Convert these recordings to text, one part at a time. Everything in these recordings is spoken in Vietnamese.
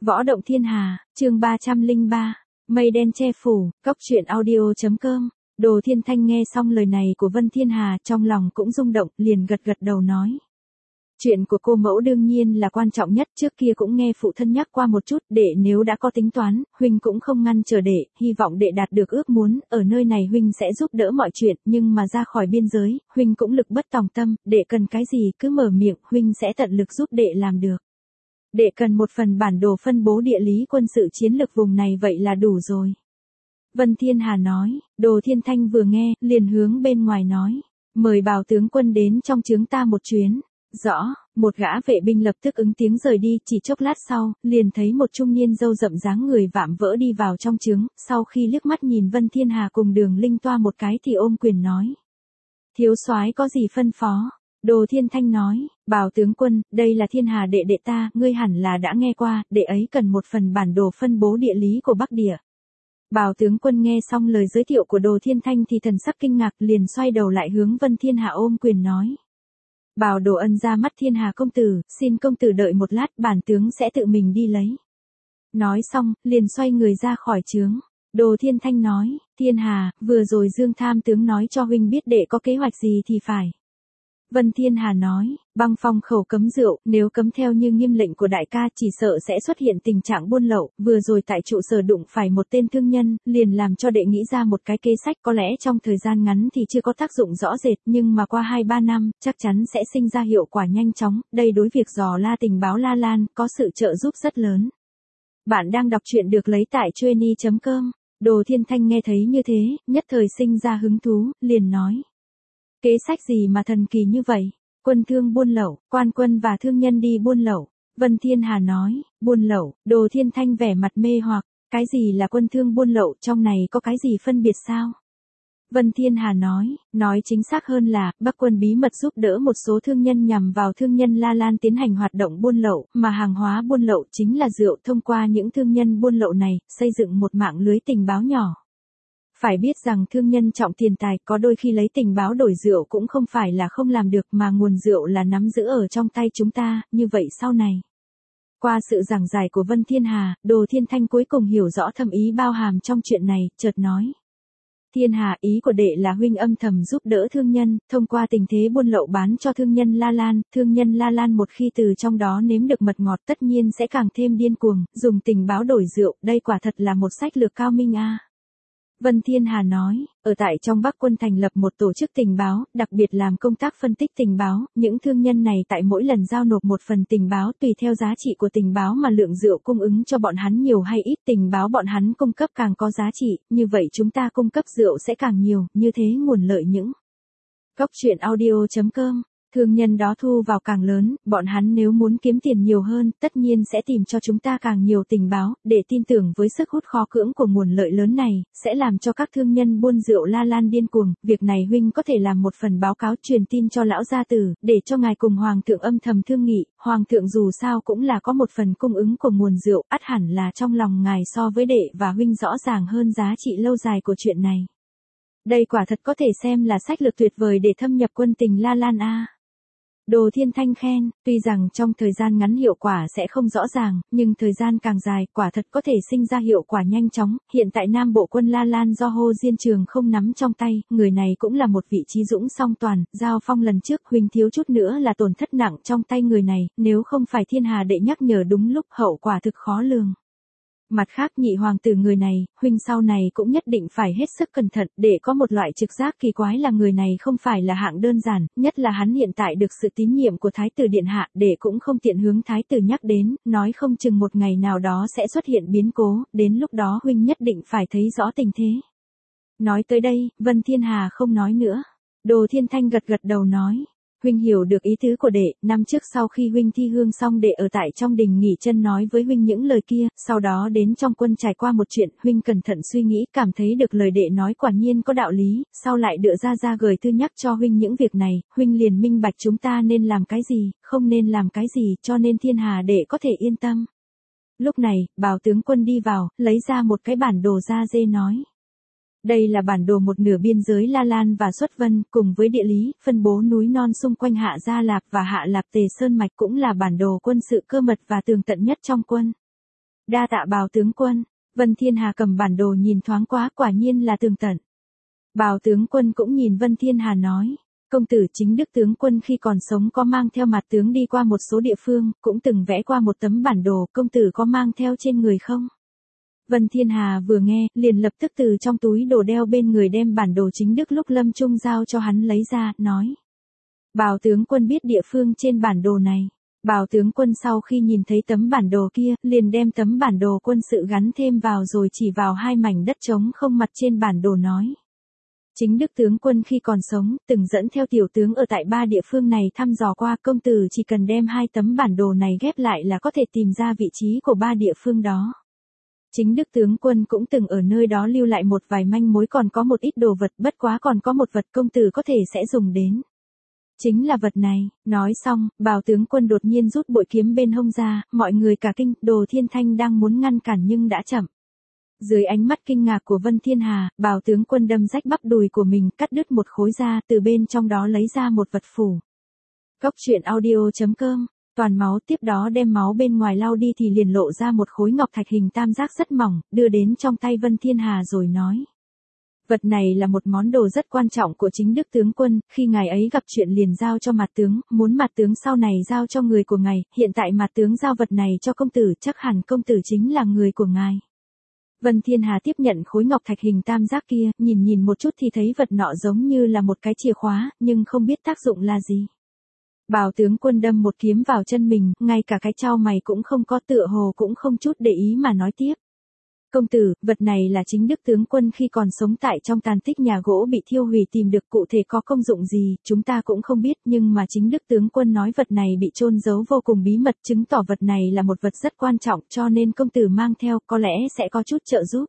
Võ động thiên hà, chương 303, mây đen che phủ, cốc truyện audio.com. Đồ Thiên Thanh nghe xong lời này của Vân Thiên Hà, trong lòng cũng rung động, liền gật gật đầu nói. Chuyện của cô mẫu đương nhiên là quan trọng nhất, trước kia cũng nghe phụ thân nhắc qua một chút, đệ nếu đã có tính toán, huynh cũng không ngăn trở đệ, hy vọng đệ đạt được ước muốn, ở nơi này huynh sẽ giúp đỡ mọi chuyện, nhưng mà ra khỏi biên giới, huynh cũng lực bất tòng tâm, đệ cần cái gì cứ mở miệng, huynh sẽ tận lực giúp đệ làm được. Đệ cần một phần bản đồ phân bố địa lý quân sự chiến lược vùng này vậy là đủ rồi. Vân Thiên Hà nói, Đồ Thiên Thanh vừa nghe, liền hướng bên ngoài nói, mời Bào tướng quân đến trong trướng ta một chuyến. Rõ, một gã vệ binh lập tức ứng tiếng rời đi, chỉ chốc lát sau, liền thấy một trung niên râu rậm dáng người vạm vỡ đi vào trong trướng, sau khi liếc mắt nhìn Vân Thiên Hà cùng Đường Linh Toa một cái thì ôm quyền nói. Thiếu soái có gì phân phó? Đồ Thiên Thanh nói, Bào tướng quân, đây là Thiên Hà đệ đệ ta, ngươi hẳn là đã nghe qua, đệ ấy cần một phần bản đồ phân bố địa lý của Bắc Địa. Bào tướng quân nghe xong lời giới thiệu của Đồ Thiên Thanh thì thần sắc kinh ngạc, liền xoay đầu lại hướng Vân Thiên Hà ôm quyền nói. Bào Đồ ân ra mắt Thiên Hà công tử, xin công tử đợi một lát, bản tướng sẽ tự mình đi lấy. Nói xong, liền xoay người ra khỏi trướng. Đồ Thiên Thanh nói, Thiên Hà, vừa rồi Dương Tham tướng nói cho huynh biết đệ có kế hoạch gì thì phải. Vân Thiên Hà nói, băng phong khẩu cấm rượu, nếu cấm theo như nghiêm lệnh của đại ca chỉ sợ sẽ xuất hiện tình trạng buôn lậu, vừa rồi tại trụ sở đụng phải một tên thương nhân, liền làm cho đệ nghĩ ra một cái kế sách, có lẽ trong thời gian ngắn thì chưa có tác dụng rõ rệt, nhưng mà qua 2-3 năm, chắc chắn sẽ sinh ra hiệu quả nhanh chóng, đây đối việc dò la tình báo La Lan, có sự trợ giúp rất lớn. Bạn đang đọc truyện được lấy tại Chueny.com, Đồ Thiên Thanh nghe thấy như thế, nhất thời sinh ra hứng thú, liền nói. Kế sách gì mà thần kỳ như vậy? Quân thương buôn lậu, quan quân và thương nhân đi buôn lậu. Vân Thiên Hà nói, buôn lậu, Đồ Thiên Thanh vẻ mặt mê hoặc, cái gì là quân thương buôn lậu, trong này có cái gì phân biệt sao? Vân Thiên Hà nói chính xác hơn là, Bắc quân bí mật giúp đỡ một số thương nhân nhằm vào thương nhân La Lan tiến hành hoạt động buôn lậu, mà hàng hóa buôn lậu chính là rượu, thông qua những thương nhân buôn lậu này, xây dựng một mạng lưới tình báo nhỏ. Phải biết rằng thương nhân trọng tiền tài, có đôi khi lấy tình báo đổi rượu cũng không phải là không làm được, mà nguồn rượu là nắm giữ ở trong tay chúng ta, như vậy sau này. Qua sự giảng giải của Vân Thiên Hà, Đồ Thiên Thanh cuối cùng hiểu rõ thâm ý bao hàm trong chuyện này, chợt nói. Thiên Hà, ý của đệ là huynh âm thầm giúp đỡ thương nhân, thông qua tình thế buôn lậu bán cho thương nhân La Lan, thương nhân La Lan một khi từ trong đó nếm được mật ngọt tất nhiên sẽ càng thêm điên cuồng, dùng tình báo đổi rượu, đây quả thật là một sách lược cao minh a. Vân Thiên Hà nói, ở tại trong Bắc quân thành lập một tổ chức tình báo, đặc biệt làm công tác phân tích tình báo, những thương nhân này tại mỗi lần giao nộp một phần tình báo tùy theo giá trị của tình báo mà lượng rượu cung ứng cho bọn hắn nhiều hay ít, tình báo bọn hắn cung cấp càng có giá trị, như vậy chúng ta cung cấp rượu sẽ càng nhiều, như thế nguồn lợi những. Cốc truyện audio.com. Thương nhân đó thu vào càng lớn, bọn hắn nếu muốn kiếm tiền nhiều hơn, tất nhiên sẽ tìm cho chúng ta càng nhiều tình báo, để tin tưởng với sức hút khó cưỡng của nguồn lợi lớn này, sẽ làm cho các thương nhân buôn rượu La Lan điên cuồng, việc này huynh có thể làm một phần báo cáo truyền tin cho lão gia tử, để cho ngài cùng hoàng thượng âm thầm thương nghị, hoàng thượng dù sao cũng là có một phần cung ứng của nguồn rượu, ắt hẳn là trong lòng ngài so với đệ và huynh rõ ràng hơn giá trị lâu dài của chuyện này. Đây quả thật có thể xem là sách lược tuyệt vời để thâm nhập quân tình La Lan a. Đồ Thiên Thanh khen, tuy rằng trong thời gian ngắn hiệu quả sẽ không rõ ràng, nhưng thời gian càng dài, quả thật có thể sinh ra hiệu quả nhanh chóng, hiện tại Nam Bộ quân La Lan do Hồ Diên Trường không nắm trong tay, người này cũng là một vị trí dũng song toàn, giao phong lần trước huynh thiếu chút nữa là tổn thất nặng trong tay người này, nếu không phải Thiên Hà đệ nhắc nhở đúng lúc hậu quả thực khó lường. Mặt khác nhị hoàng tử người này, huynh sau này cũng nhất định phải hết sức cẩn thận, để có một loại trực giác kỳ quái là người này không phải là hạng đơn giản, nhất là hắn hiện tại được sự tín nhiệm của Thái tử Điện Hạ, để cũng không tiện hướng Thái tử nhắc đến, nói không chừng một ngày nào đó sẽ xuất hiện biến cố, đến lúc đó huynh nhất định phải thấy rõ tình thế. Nói tới đây, Vân Thiên Hà không nói nữa. Đồ Thiên Thanh gật gật đầu nói. Huynh hiểu được ý tứ của đệ, năm trước sau khi huynh thi hương xong đệ ở tại trong đình nghỉ chân nói với huynh những lời kia, sau đó đến trong quân trải qua một chuyện, huynh cẩn thận suy nghĩ, cảm thấy được lời đệ nói quả nhiên có đạo lý, sau lại đựa ra gửi thư nhắc cho huynh những việc này, huynh liền minh bạch chúng ta nên làm cái gì, không nên làm cái gì, cho nên Thiên Hà đệ có thể yên tâm. Lúc này, Bào tướng quân đi vào, lấy ra một cái bản đồ da dê nói. Đây là bản đồ một nửa biên giới La Lan và Xuất Vân, cùng với địa lý, phân bố núi non xung quanh Hạ Gia Lạp và Hạ Lạp Tề Sơn Mạch, cũng là bản đồ quân sự cơ mật và tường tận nhất trong quân. Đa tạ Bào tướng quân. Vân Thiên Hà cầm bản đồ nhìn thoáng qua, quả nhiên là tường tận. Bào tướng quân cũng nhìn Vân Thiên Hà nói, công tử Chính Đức tướng quân khi còn sống có mang theo mặt tướng đi qua một số địa phương, cũng từng vẽ qua một tấm bản đồ, công tử có mang theo trên người không? Vân Thiên Hà vừa nghe, liền lập tức từ trong túi đồ đeo bên người đem bản đồ Chính Đức lúc lâm chung giao cho hắn lấy ra, nói. Bào tướng quân biết địa phương trên bản đồ này. Bào tướng quân sau khi nhìn thấy tấm bản đồ kia, liền đem tấm bản đồ quân sự gắn thêm vào rồi chỉ vào hai mảnh đất trống không mặt trên bản đồ nói. Chính Đức tướng quân khi còn sống, từng dẫn theo tiểu tướng ở tại 3 địa phương này thăm dò qua, công tử chỉ cần đem 2 tấm bản đồ này ghép lại là có thể tìm ra vị trí của 3 địa phương đó. Chính Đức tướng quân cũng từng ở nơi đó lưu lại một vài manh mối, còn có một ít đồ vật, bất quá còn có một vật công tử có thể sẽ dùng đến. Chính là vật này. Nói xong, Bào tướng quân đột nhiên rút bội kiếm bên hông ra, mọi người cả kinh, Đồ Thiên Thanh đang muốn ngăn cản nhưng đã chậm. Dưới ánh mắt kinh ngạc của Vân Thiên Hà, Bào tướng quân đâm rách bắp đùi của mình, cắt đứt một khối da, từ bên trong đó lấy ra một vật phủ. Cốc truyện audio.com, toàn máu, tiếp đó đem máu bên ngoài lau đi thì liền lộ ra một khối ngọc thạch hình tam giác rất mỏng, đưa đến trong tay Vân Thiên Hà rồi nói. Vật này là một món đồ rất quan trọng của Chính Đức tướng quân, khi ngài ấy gặp chuyện liền giao cho Mạt tướng, muốn Mạt tướng sau này giao cho người của ngài, hiện tại Mạt tướng giao vật này cho công tử, chắc hẳn công tử chính là người của ngài. Vân Thiên Hà tiếp nhận khối ngọc thạch hình tam giác kia, nhìn một chút thì thấy vật nọ giống như là một cái chìa khóa, nhưng không biết tác dụng là gì. Bào tướng quân đâm một kiếm vào chân mình, ngay cả cái chau mày cũng không có, tựa hồ cũng không chút để ý mà nói tiếp. Công tử, vật này là Chính Đức tướng quân khi còn sống tại trong tàn tích nhà gỗ bị thiêu hủy tìm được, cụ thể có công dụng gì, chúng ta cũng không biết, nhưng mà Chính Đức tướng quân nói vật này bị chôn giấu vô cùng bí mật, chứng tỏ vật này là một vật rất quan trọng, cho nên công tử mang theo, có lẽ sẽ có chút trợ giúp.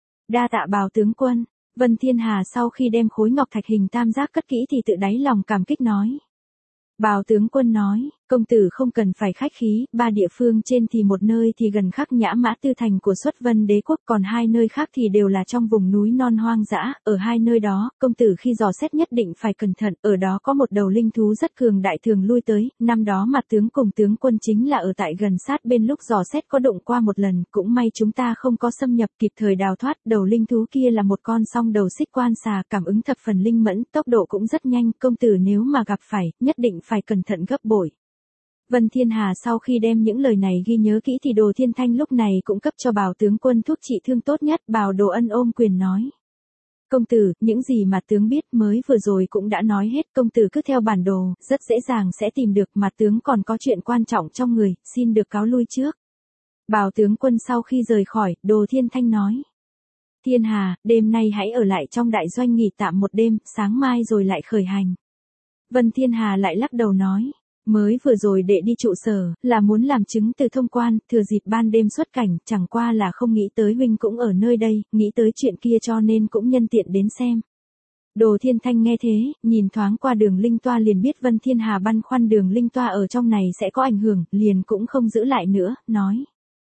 Đa tạ Bào tướng quân. Vân Thiên Hà sau khi đem khối ngọc thạch hình tam giác cất kỹ thì tự đáy lòng cảm kích nói. Bào tướng quân nói, công tử không cần phải khách khí, 3 địa phương trên thì một nơi thì gần Khắc Nhã Mã Tư thành của Xuất Vân đế quốc, còn 2 nơi khác thì đều là trong vùng núi non hoang dã, ở 2 nơi đó, công tử khi dò xét nhất định phải cẩn thận, ở đó có một đầu linh thú rất cường đại thường lui tới, năm đó Mạt tướng cùng tướng quân chính là ở tại gần sát bên lúc dò xét có đụng qua một lần, cũng may chúng ta không có xâm nhập, kịp thời đào thoát, đầu linh thú kia là một con song đầu xích quan xà, cảm ứng thập phần linh mẫn, tốc độ cũng rất nhanh, công tử nếu mà gặp phải, nhất định phải cẩn thận gấp bội. Vân Thiên Hà sau khi đem những lời này ghi nhớ kỹ thì Đồ Thiên Thanh lúc này cũng cấp cho Bào tướng quân thuốc trị thương tốt nhất. Bào Đồ Ân ôm quyền nói. Công tử, những gì mà tướng biết mới vừa rồi cũng đã nói hết, công tử cứ theo bản đồ, rất dễ dàng sẽ tìm được, mà tướng còn có chuyện quan trọng trong người, xin được cáo lui trước. Bào tướng quân sau khi rời khỏi, Đồ Thiên Thanh nói. Thiên Hà, đêm nay hãy ở lại trong đại doanh nghỉ tạm một đêm, sáng mai rồi lại khởi hành. Vân Thiên Hà lại lắc đầu nói. Mới vừa rồi đệ đi trụ sở, là muốn làm chứng từ thông quan, thừa dịp ban đêm xuất cảnh, chẳng qua là không nghĩ tới huynh cũng ở nơi đây, nghĩ tới chuyện kia cho nên cũng nhân tiện đến xem. Đồ Thiên Thanh nghe thế, nhìn thoáng qua Đường Linh Toa liền biết Vân Thiên Hà băn khoăn Đường Linh Toa ở trong này sẽ có ảnh hưởng, liền cũng không giữ lại nữa, nói.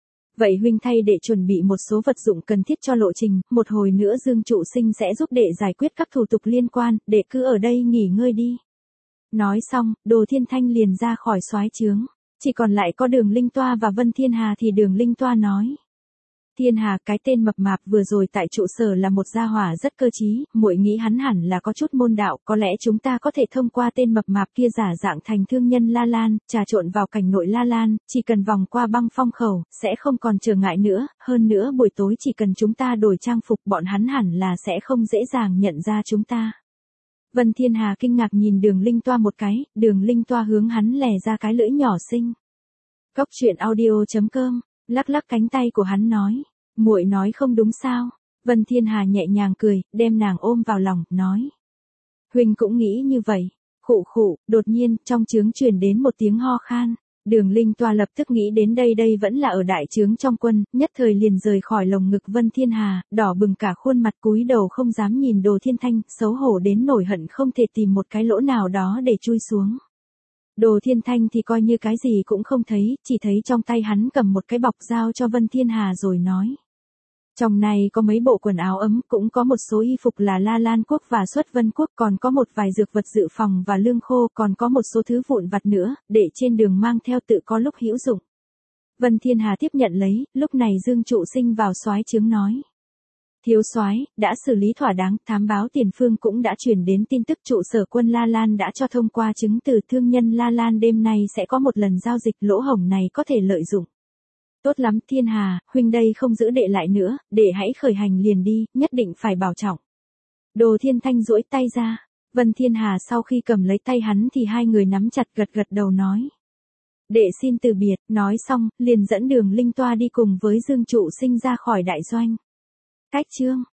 Vậy huynh thay đệ chuẩn bị một số vật dụng cần thiết cho lộ trình, một hồi nữa Dương Trụ Sinh sẽ giúp đệ giải quyết các thủ tục liên quan, đệ cứ ở đây nghỉ ngơi đi. Nói xong, Đồ Thiên Thanh liền ra khỏi soái trướng. Chỉ còn lại có Đường Linh Toa và Vân Thiên Hà thì Đường Linh Toa nói. Thiên Hà, cái tên mập mạp vừa rồi tại trụ sở là một gia hỏa rất cơ trí, muội nghĩ hắn hẳn là có chút môn đạo, có lẽ chúng ta có thể thông qua tên mập mạp kia giả dạng thành thương nhân La Lan, trà trộn vào cảnh nội La Lan, chỉ cần vòng qua băng phong khẩu, sẽ không còn trở ngại nữa, hơn nữa buổi tối chỉ cần chúng ta đổi trang phục bọn hắn hẳn là sẽ không dễ dàng nhận ra chúng ta. Vân Thiên Hà kinh ngạc nhìn Đường Linh Toa một cái, Đường Linh Toa hướng hắn lè ra cái lưỡi nhỏ xinh. Cốc truyện audio.com, lắc lắc cánh tay của hắn nói, muội nói không đúng sao? Vân Thiên Hà nhẹ nhàng cười, đem nàng ôm vào lòng, nói. Huynh cũng nghĩ như vậy. Khụ khụ, đột nhiên, trong trướng truyền đến một tiếng ho khan. Đường Linh Toa lập tức nghĩ đến đây vẫn là ở đại trướng trong quân, nhất thời liền rời khỏi lồng ngực Vân Thiên Hà, đỏ bừng cả khuôn mặt cúi đầu không dám nhìn Đồ Thiên Thanh, xấu hổ đến nổi hận không thể tìm một cái lỗ nào đó để chui xuống. Đồ Thiên Thanh thì coi như cái gì cũng không thấy, chỉ thấy trong tay hắn cầm một cái bọc giao cho Vân Thiên Hà rồi nói. Trong này có mấy bộ quần áo ấm, cũng có một số y phục là La Lan quốc và Xuất Vân quốc, còn có một vài dược vật dự phòng và lương khô, còn có một số thứ vụn vặt nữa, để trên đường mang theo tự có lúc hữu dụng. Vân Thiên Hà tiếp nhận lấy, lúc này Dương Trụ Sinh vào soái trướng nói. Thiếu soái, đã xử lý thỏa đáng, thám báo tiền phương cũng đã truyền đến tin tức trụ sở quân La Lan đã cho thông qua chứng từ thương nhân La Lan đêm nay sẽ có một lần giao dịch, lỗ hổng này có thể lợi dụng. Tốt lắm Thiên Hà, huynh đây không giữ đệ lại nữa, đệ hãy khởi hành liền đi, nhất định phải bảo trọng. Đồ Thiên Thanh duỗi tay ra, Vân Thiên Hà sau khi cầm lấy tay hắn thì hai người nắm chặt gật gật đầu nói. Đệ xin từ biệt, nói xong, liền dẫn Đường Linh Toa đi cùng với Dương Trụ Sinh ra khỏi đại doanh. Cách chương